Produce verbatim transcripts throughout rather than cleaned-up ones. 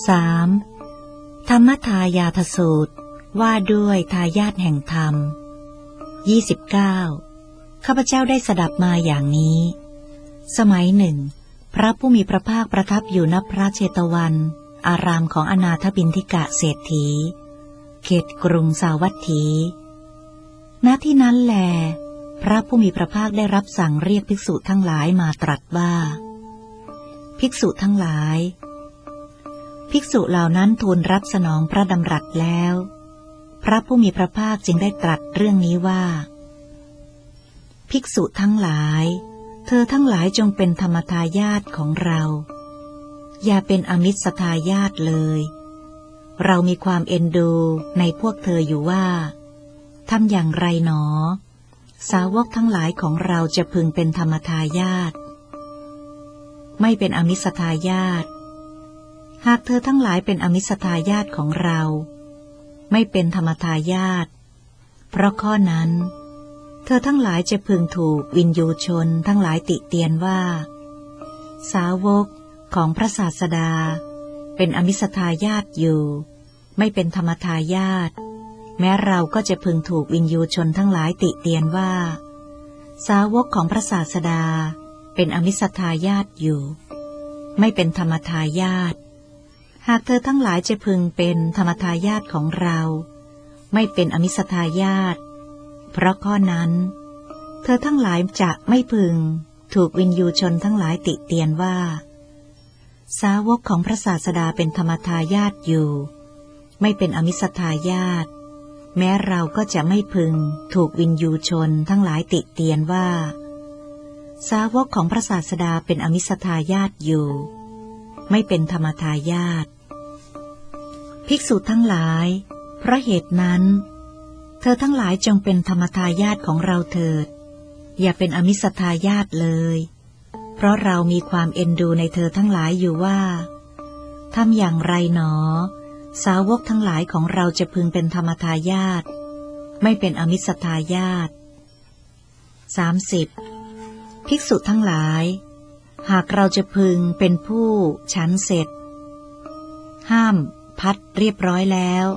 สามธรรมทายาทสูตรว่าด้วยทายาทแห่งธรรมยี่สิบเก้าข้าพเจ้าได้สดับมาอย่างนี้สมัยหนึ่งพระผู้มีพระภาคประทับอยู่ณพระเชตวันอารามของอนาถบิณฑิกะเศรษฐีเขตกรุงสาวัตถีณที่นั้นแลพระผู้มีพระภาคได้รับสั่งเรียกภิกษุทั้งหลายมาตรัสว่าภิกษุทั้งหลายภิกษุเหล่านั้นทูลรับสนองพระดำรัสแล้วพระผู้มีพระภาคจึงได้ตรัสเรื่องนี้ว่าภิกษุทั้งหลายเธอทั้งหลายจงเป็นธรรมทายาทของเราอย่าเป็นอมิสทายาทเลยเรามีความเอ็นดูในพวกเธออยู่ว่าทำอย่างไรหนอสาวกทั้งหลายของเราจะพึงเป็นธรรมทายาทไม่เป็นอมิสทายาทหากเธอทั้งหลายเป็นอมิสทายาทของเราไม่เป็นธรรมทายาทเพราะข้อนั้นเธอทั้งหลายจะพึงถูกวินยูชนทั้งหลายติเตียนว่าสาวกของพระศาสดาเป็นอมิสทายาทอยู่ไม่เป็นธรรมทายาทแม้เราก็จะพึงถูกวินยูชนทั้งหลายติเตียนว่าสาวกของพระศาสดาเป็นอมิสทายาทอยู่ไม่เป็นธรรมทายาทหากเธอทั้งหลายจะพึงเป็นธรรมทายาทของเราไม่เป็นอมิสทายาทเพราะข้อนั้นเธอทั้งหลายจะไม่พึงถูกวินยูชนทั้งหลายติเตียนว่าสาวกของพระศาสดาเป็นธรรมทายาทอยู่ไม่เป็นอมิสทายาทแม้เราก็จะไม่พึงถูกวินยูชนทั้งหลายติเตียนว่าสาวกของพระศาสดาเป็นอมิสทายาทอยู่ไม่เป็นธรรมทายาทภิกษุทั้งหลายเพราะเหตุนั้นเธอทั้งหลายจงเป็นธรรมทายาทของเราเถิดอย่าเป็นอมิสทายาทเลยเพราะเรามีความเอ็นดูในเธอทั้งหลายอยู่ว่าทำอย่างไรหนอสาวกทั้งหลายของเราจะพึงเป็นธรรมทายาทไม่เป็นอมิสทายาทสามสิบภิกษุทั้งหลายหากเราจะพึงเป็นผู้ฉันเสร็จห้ามพัดเรียบร้อยแล้ว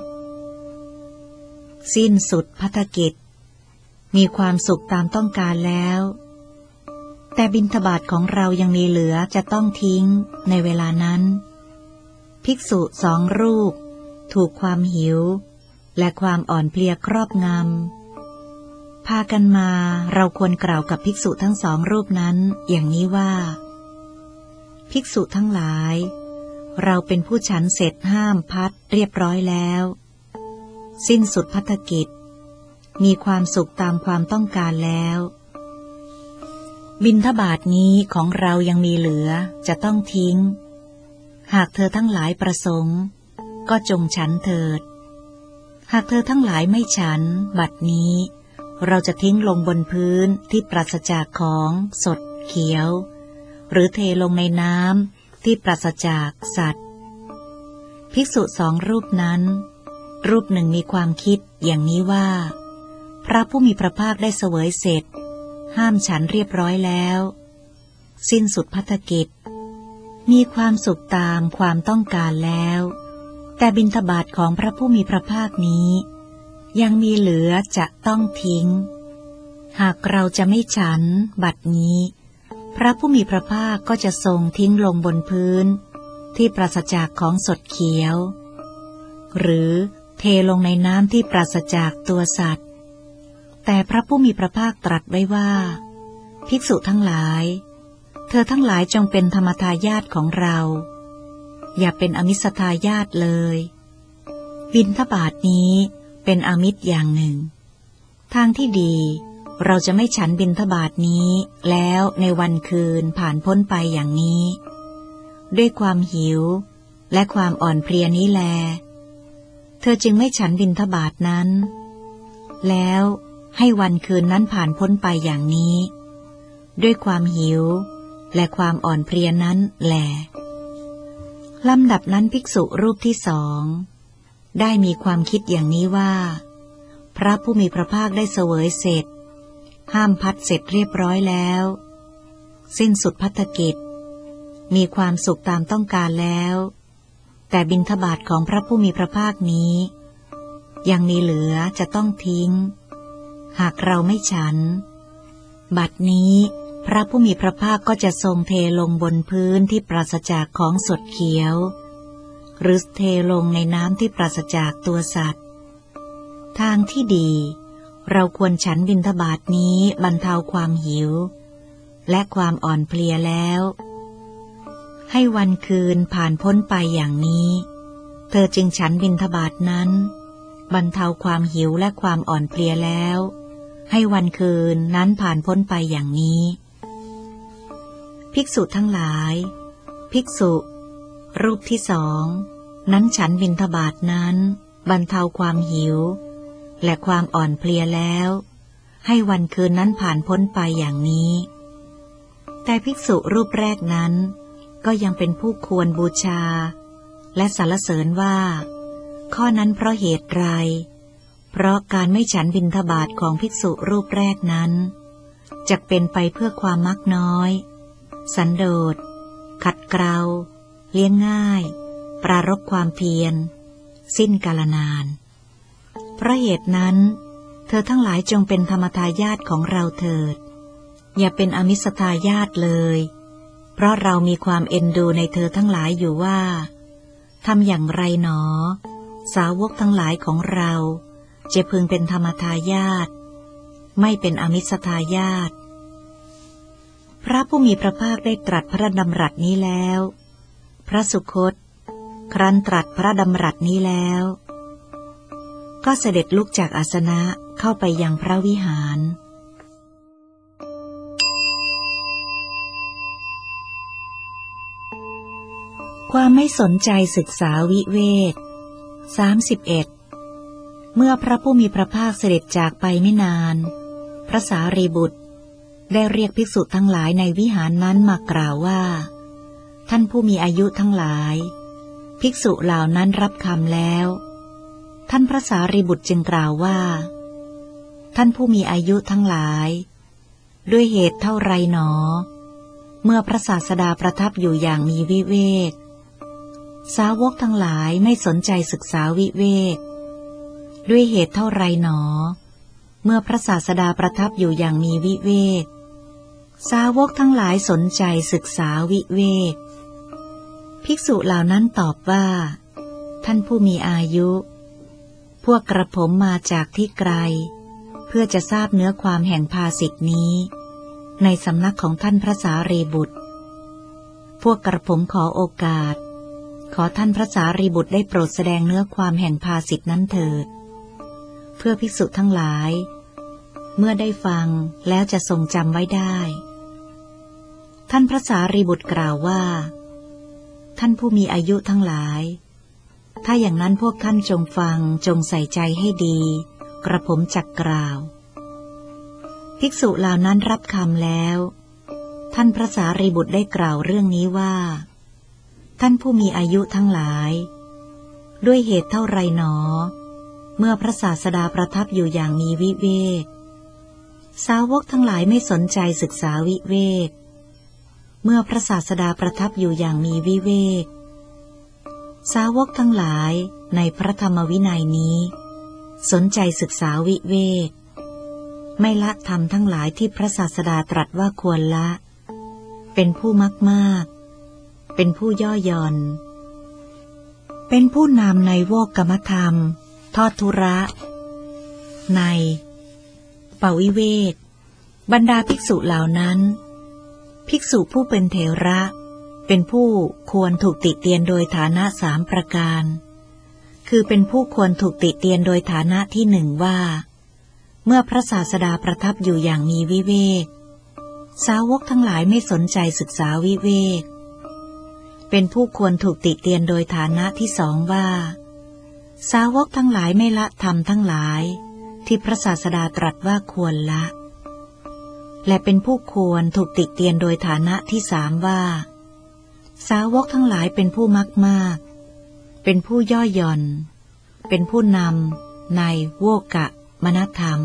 สิ้นสุดภัตกิจมีความสุขตามต้องการแล้วแต่บิณฑบาตของเรายังมีเหลือจะต้องทิ้งในเวลานั้นภิกษุสองรูปถูกความหิวและความอ่อนเพลียครอบงำพากันมาเราควรกล่าวกับภิกษุทั้งสองรูปนั้นอย่างนี้ว่าภิกษุทั้งหลายเราเป็นผู้ฉันเสร็จห้ามพัดเรียบร้อยแล้วสิ้นสุดภัตกิจมีความสุขตามความต้องการแล้วบิณฑบาตนี้ของเรายังมีเหลือจะต้องทิ้งหากเธอทั้งหลายประสงค์ก็จงฉันเถิดหากเธอทั้งหลายไม่ฉันบัดนี้เราจะทิ้งลงบนพื้นที่ปราศจากของสดเขียวหรือเทลงในน้ำที่ปราศจากสัตว์ภิกษุสองรูปนั้นรูปหนึ่งมีความคิดอย่างนี้ว่าพระผู้มีพระภาคได้เสวยเสร็จห้ามฉันเรียบร้อยแล้วสิ้นสุดภัตกิจมีความสุขตามความต้องการแล้วแต่บิณฑบาตของพระผู้มีพระภาคนี้ยังมีเหลือจะต้องทิ้งหากเราจะไม่ฉันบัดนี้พระผู้มีพระภาคก็จะทรงทิ้งลงบนพื้นที่ปราศจากของสดเขียวหรือเทลงในน้ำที่ปราศจากตัวสัตว์แต่พระผู้มีพระภาคตรัสไว้ว่าภิกษุทั้งหลายเธอทั้งหลายจงเป็นธรรมทายาทของเราอย่าเป็นอมิสทายาทเลยบิณฑบาตนี้เป็นอมิตรอย่างหนึ่งทางที่ดีเราจะไม่ฉันบิณฑบาตนี้แล้วในวันคืนผ่านพ้นไปอย่างนี้ด้วยความหิวและความอ่อนเพลียนี้แลเธอจึงไม่ฉันบิณฑบาตนั้นแล้วให้วันคืนนั้นผ่านพ้นไปอย่างนี้ด้วยความหิวและความอ่อนเพลียนั้นแลลำดับนั้นภิกษุรูปที่สองได้มีความคิดอย่างนี้ว่าพระผู้มีพระภาคได้เสวยเสร็จห้ามพัดเสร็จเรียบร้อยแล้วสิ้นสุดภัตกิจมีความสุขตามต้องการแล้วแต่บิณฑบาตของพระผู้มีพระภาคนี้ยังมีเหลือจะต้องทิ้งหากเราไม่ฉันบัดนี้พระผู้มีพระภาคก็จะทรงเทลงบนพื้นที่ปราศจากของสดเขียวหรือเทลงในน้ำที่ปราศจากตัวสัตว์ทางที่ดีเราควรฉันบิณฑบาตนี้บรรเทาความหิวและความอ่อนเพลียแล้วให้วันคืนผ่านพ้นไปอย่างนี้เธอจึงฉันบิณฑบาตนั้นบรรเทาความหิวและความอ่อนเพลียแล้วให้วันคืนนั้นผ่านพ้นไปอย่างนี้ภิกษุทั้งหลายภิกษุรูปที่สองนั้นฉันบิณฑบาตนั้นบรรเทาความหิวและความอ่อนเพลียแล้วให้วันคืนนั้นผ่านพ้นไปอย่างนี้แต่ภิกษุรูปแรกนั้นก็ยังเป็นผู้ควรบูชาและสรรเสริญว่าข้อนั้นเพราะเหตุไรเพราะการไม่ฉันบิณฑบาตของภิกษุรูปแรกนั้นจักเป็นไปเพื่อความมักน้อยสันโดษขัดเกลาเลี้ยงง่ายปรารภความเพียรสิ้นกาลนานเพราะเหตุนั้นเธอทั้งหลายจงเป็นธรรมทายาทของเราเถิดอย่าเป็นอมิสทายาทเลยเพราะเรามีความเอ็นดูในเธอทั้งหลายอยู่ว่าทำอย่างไรหนอสาวกทั้งหลายของเราจะพึงเป็นธรรมทายาทไม่เป็นอมิสทายาทพระผู้มีพระภาคได้ตรัสพระดำรัสนี้แล้วพระสุคตครั้นตรัสพระดำรัสนี้แล้วก็เสด็จลุกจากอาสนะเข้าไปยังพระวิหารความไม่สนใจศึกษาวิเวกสามสิบเอ็ดเมื่อพระผู้มีพระภาคเสด็จจากไปไม่นานพระสารีบุตรได้เรียกภิกษุทั้งหลายในวิหารนั้นมากล่าวว่าท่านผู้มีอายุทั้งหลายภิกษุเหล่านั้นรับคำแล้วท่านพระสารีบุตรจึงกล่าวว่าท่านผู้มีอายุทั้งหลายด้วยเหตุเท่าไรหนอเมื่อพระศาสดาประทับอยู่อย่างมีวิเวกสาวกทั้งหลายไม่สนใจศึกษาวิเวกด้วยเหตุเท่าไรหนอเมื่อพระศาสดาประทับอยู่อย่างมีวิเวกสาวกทั้งหลายสนใจศึกษาวิเวกภิกษุเหล่านั้นตอบว่าท่านผู้มีอายุพวกกระผมมาจากที่ไกลเพื่อจะทราบเนื้อความแห่งภาษิตนี้ในสำนักของท่านพระสารีบุตรพวกกระผมขอโอกาสขอท่านพระสารีบุตรได้โปรดแสดงเนื้อความแห่งภาษิตนั้นเถิดเพื่อภิกษุทั้งหลายเมื่อได้ฟังแล้วจะทรงจำไว้ได้ท่านพระสารีบุตรกล่าวว่าท่านผู้มีอายุทั้งหลายถ้าอย่างนั้นพวกท่านจงฟังจงใส่ใจให้ดีกระผมจักกล่าวภิกษุเหล่านั้นรับคำแล้วท่านพระสารีบุตรได้กล่าวเรื่องนี้ว่าท่านผู้มีอายุทั้งหลายด้วยเหตุเท่าไรหนอเมื่อพระศาสดาประทับอยู่อย่างมีวิเวกสาวกทั้งหลายไม่สนใจศึกษาวิเวกเมื่อพระศาสดาประทับอยู่อย่างมีวิเวกสาวกทั้งหลายในพระธรรมวินัยนี้สนใจศึกษาวิเวกไม่ละธรรมทั้งหลายที่พระศาสดาตรัสว่าควรละเป็นผู้มักมากเป็นผู้ย่อหย่อนเป็นผู้นำในโวกมธรรมทอดทุระในปวิเวกบรรดาภิกษุเหล่านั้นภิกษุผู้เป็นเถระเป็นผู้ควรถูกติเตียนโดยฐานะสามประการคือเป็นผู้ควรถูกติเตียนโดยฐานะที่หนึ่งว่าเมื่อพระศาสดาประทับอยู่อย่างมีวิเวกสาวกทั้งหลายไม่สนใจศึกษาวิเวกเป็นผู้ควรถูกติเตียนโดยฐานะที่สองว่าสาวกทั้งหลายไม่ละธรรมทั้งหลายที่พระศาสดาตรัสว่าควรละและเป็นผู้ควรถูกติเตียนโดยฐานะที่สามว่าสาวกทั้งหลายเป็นผู้มักมากเป็นผู้ย่อหย่อนเป็นผู้นำในโวกะมนธรรม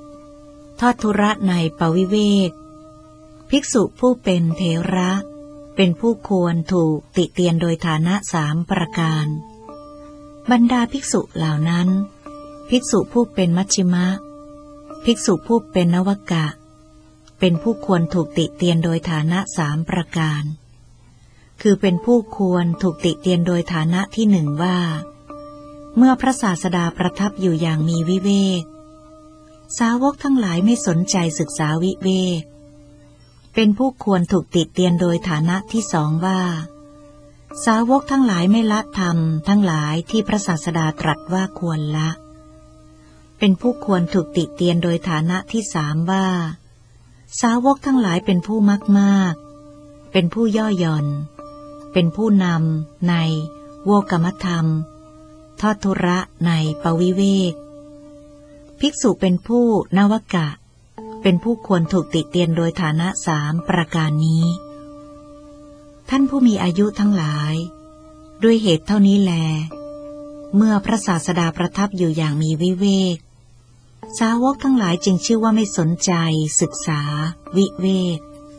ทอดทุระในปวิเวกภิกษุผู้เป็นเถระเป็นผู้ควรถูกติเตียนโดยฐานะสามประการบรรดาภิกษุเหล่านั้นภิกษุผู้เป็นมัชฌิมะภิกษุผู้เป็นนวกะเป็นผู้ควรถูกติเตียนโดยฐานะสามประการคือเป็นผู้ควรถูกติเตียนโดยฐานะที่หนึ่งว่าเมื่อพระศาสดาประทับอยู่อย่างมีวิเวกสาวกทั้งหลายไม่สนใจศึกษาวิเวกเป็นผู้ควรถูกติเตียนโดยฐานะที่สองว่าสาวกทั้งหลายไม่ละธรรมทั้งหลายที่พระศาสดาตรัสว่าควรละเป็นผู้ควรถูกติเตียนโดยฐานะที่สามว่าสาวกทั้งหลายเป็นผู้มักมากเป็นผู้ย่อหย่อนเป็นผู้นำในโวกมธรรมทอดทุระในปวิเวกภิกษุเป็นผู้นวกะเป็นผู้ควรถูกติเตียนโดยฐานะสามประการนี้ท่านผู้มีอายุทั้งหลายด้วยเหตุเท่านี้แลเมื่อพระศาสดาประทับอยู่อย่างมีวิเวกสาวกทั้งหลายจึงชื่อว่าไม่สนใจศึกษาวิเวก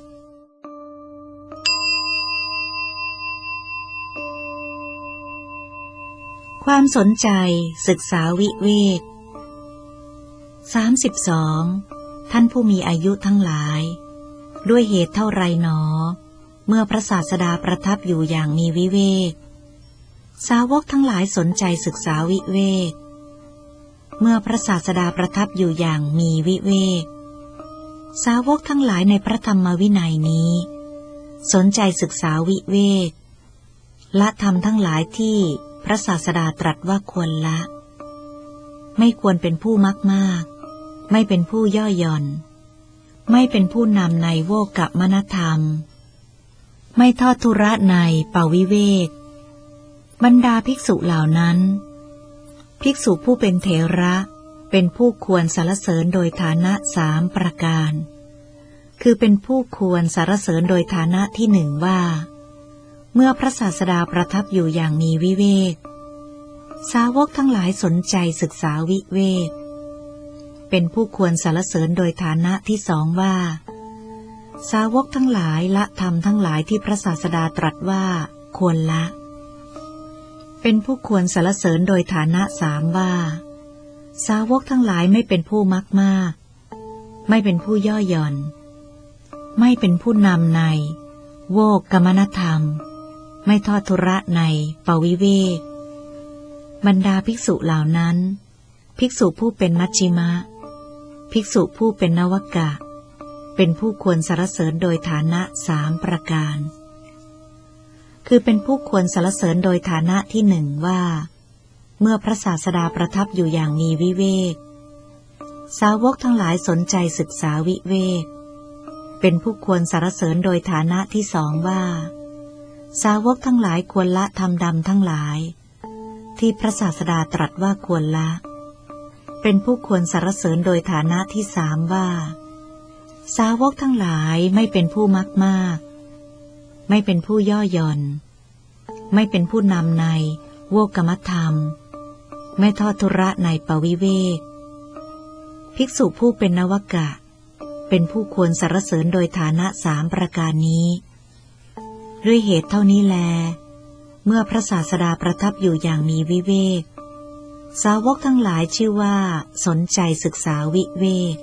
ความสนใจศึกษาวิเวกสามสิบสองท่านผู้มีอายุทั้งหลายด้วยเหตุเท่าไรหนอเมื่อพระศาสดาประทับอยู่อย่างมีวิเวกสาวกทั้งหลายสนใจศึกษาวิเวกเมื่อพระศาสดาประทับอยู่อย่างมีวิเวกสาวกทั้งหลายในพระธรรมวินัยนี้สนใจศึกษาวิเวกละธรรมทั้งหลายที่พระศาสดาตรัสว่าควรละไม่ควรเป็นผู้มักมากไม่เป็นผู้ย่อหย่อนไม่เป็นผู้นำในโวกมนธรรมไม่ทอดทุระในปวิเวกบรรดาภิกษุเหล่านั้นภิกษุผู้เป็นเถระเป็นผู้ควรสรรเสริญโดยฐานะสามประการคือเป็นผู้ควรสรรเสริญโดยฐานะที่หนึ่งว่าเมื่อพระศาสดาประทับอยู่อย่างมีวิเวกสาวกทั้งหลายสนใจศึกษาวิเวกเป็นผู้ควรสรรเสริญโดยฐานะที่สองว่าสาวกทั้งหลายละธรรมทั้งหลายที่พระศาสดาตรัสว่าควรละเป็นผู้ควรสรรเสริญโดยฐานะสามว่าสาวกทั้งหลายไม่เป็นผู้มักมากไม่เป็นผู้ย่อหย่อนไม่เป็นผู้นำในโวกมนธรรมไม่ทอดทุระในปวิเวกบรรดาภิกษุเหล่านั้นภิกษุผู้เป็นมัชฌิมะภิกษุผู้เป็นนวกะเป็นผู้ควรสรรเสริญโดยฐานะสามประการคือเป็นผู้ควรสรรเสริญโดยฐานะที่หนึ่งว่าเมื่อพระศาสดาประทับอยู่อย่างมีวิเวกสาวกทั้งหลายสนใจศึกษาวิเวกเป็นผู้ควรสรรเสริญโดยฐานะที่สองว่าสาวกทั้งหลายควรละธรรมดำทั้งหลายที่พระศาสดาตรัสว่าควรละเป็นผู้ควรสรรเสริญโดยฐานะที่สามว่าสาวกทั้งหลายไม่เป็นผู้มักมากไม่เป็นผู้ย่อหย่อนไม่เป็นผู้นำในโวกมธรรมไม่ทอดทุระในปวิเวกภิกษุผู้เป็นนวกะเป็นผู้ควรสรรเสริญโดยฐานะสามประการนี้ด้วยเหตุเท่านี้แลเมื่อพระศาสดาประทับอยู่อย่างมีวิเวกสาวกทั้งหลายชื่อว่าสนใจศึกษาวิเวก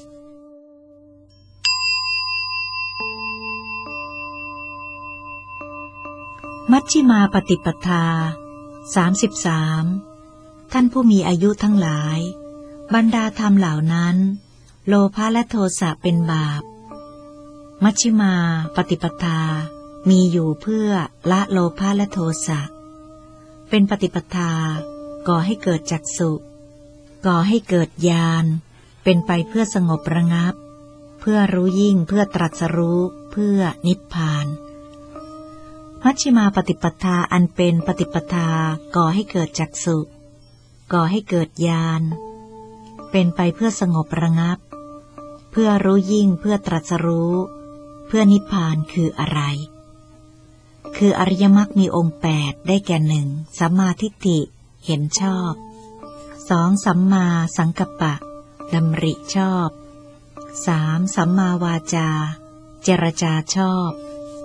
มัชฌิมาปฏิปทาสามสิบสามท่านผู้มีอายุทั้งหลายบรรดาธรรมเหล่านั้นโลภะและโทสะเป็นบาปมัชฌิมาปฏิปทามีอยู่เพื่อละโลภะและโทสะเป็นปฏิปทาก่อให้เกิดจักษุก่อให้เกิดญาณเป็นไปเพื่อสงบระงับเพื่อรู้ยิ่งเพื่อตรัสรู้เพื่อนิพพานมัชฌิมาปฏิปทาอันเป็นปฏิปทาก่อให้เกิดจักษุก่อให้เกิดญาณเป็นไปเพื่อสงบระงับเพื่อรู้ยิ่งเพื่อตรัสรู้เพื่อนิพพานคืออะไรคืออริยมรรคมีองค์แปดได้แก่หนึ่งสัมมาทิฏฐิเห็นชอบสองสัมมาสังกัปปะดำริชอบสามสัมมาวาจาเจรจาชอบ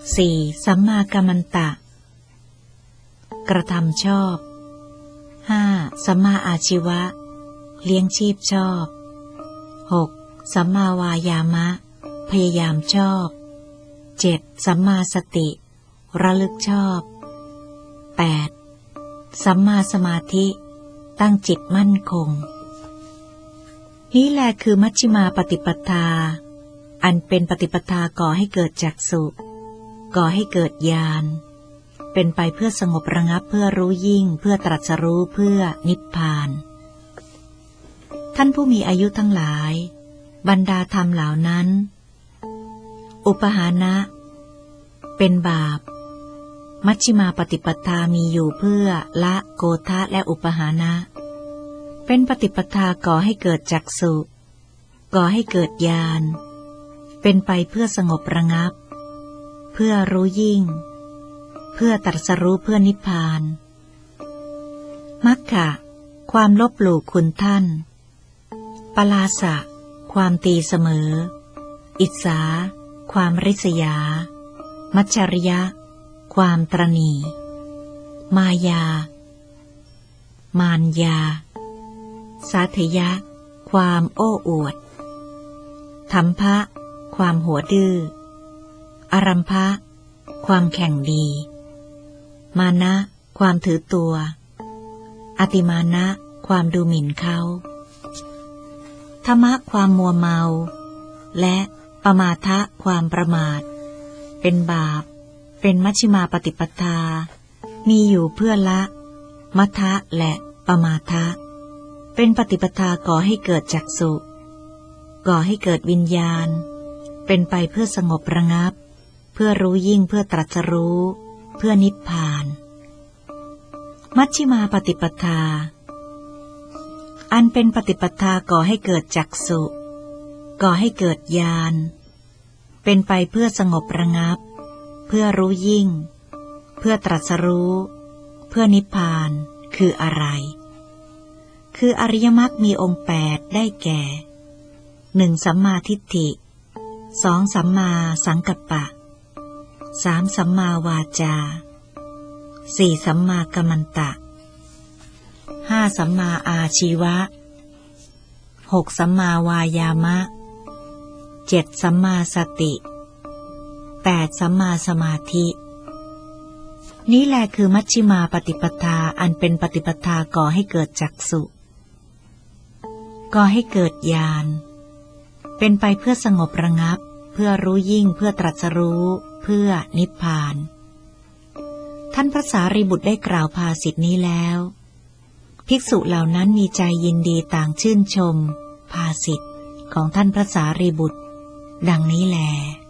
สี่ สัมมากัมมันตะกระทำชอบห้า สัมมาอาชีวะเลี้ยงชีพชอบหก สัมมาวายามะพยายามชอบเจ็ด สัมมาสติระลึกชอบแปด สัมมาสมาธิตั้งจิตมั่นคงนี้แหละคือมัชฌิมาปฏิปทาอันเป็นปฏิปทาก่อให้เกิดจักษุก่อให้เกิดญาณเป็นไปเพื่อสงบระงับเพื่อรู้ยิ่งเพื่อตรัสรู้เพื่อนิพพานท่านผู้มีอายุทั้งหลายบรรดาธรรมเหล่านั้นอุปหานะเป็นบาปมัชฌิมาปฏิปทามีอยู่เพื่อละโกฏะและอุปหานะเป็นปฏิปทาก่อให้เกิดจักษุก่อให้เกิดญาณเป็นไปเพื่อสงบระงับเพื่อรู้ยิ่งเพื่อตรัสรู้เพื่อนิพพานมัคคะความลบหลู่คุณท่านปลาสะความตีเสมออิจฉาความริษยามัจฉริยะความตระหนี่มายามารยาสาธยะความโอ้อวดธัมภะความหัวดื้ออารัมภะความแข่งดีมานะความถือตัวอติมานะความดูหมิ่นเขาธรรมะความมัวเมาและปมาทะความประมาทเป็นบาปเป็นมัชฌิมาปฏิปทามีอยู่เพื่อละมัทธะและปมาทะเป็นปฏิปทาก่อให้เกิดจักษุก่อให้เกิดวิญญาณเป็นไปเพื่อสงบระงับเพื่อรู้ยิ่งเพื่อตรัสรู้เพื่อนิพพานมัชฌิมาปฏิปทาอันเป็นปฏิปทาก่อให้เกิดจักษุก่อให้เกิดญาณเป็นไปเพื่อสงบระงับเพื่อรู้ยิ่งเพื่อตรัสรู้เพื่อนิพพานคืออะไรคืออริยมรรคมีองค์แปดได้แก่หนึ่งสัมมาทิฏฐิสองสัมมาสังกัปปะสามสัมมาวาจาสี่สัมมากัมมันตะห้าสัมมาอาชีวะหกสัมมาวายามะเจ็ดสัมมาสติแปดสัมมาสมาธินี้แหละคือมัชฌิมาปฏิปทาอันเป็นปฏิปทาก่อให้เกิดจักษุก่อให้เกิดญาณเป็นไปเพื่อสงบระงับเพื่อรู้ยิ่งเพื่อตรัสรู้เพื่อนิพพานท่านพระสารีบุตรได้กล่าวภาษิตนี้แล้วภิกษุเหล่านั้นมีใจยินดีต่างชื่นชมภาษิตของท่านพระสารีบุตรดังนี้แล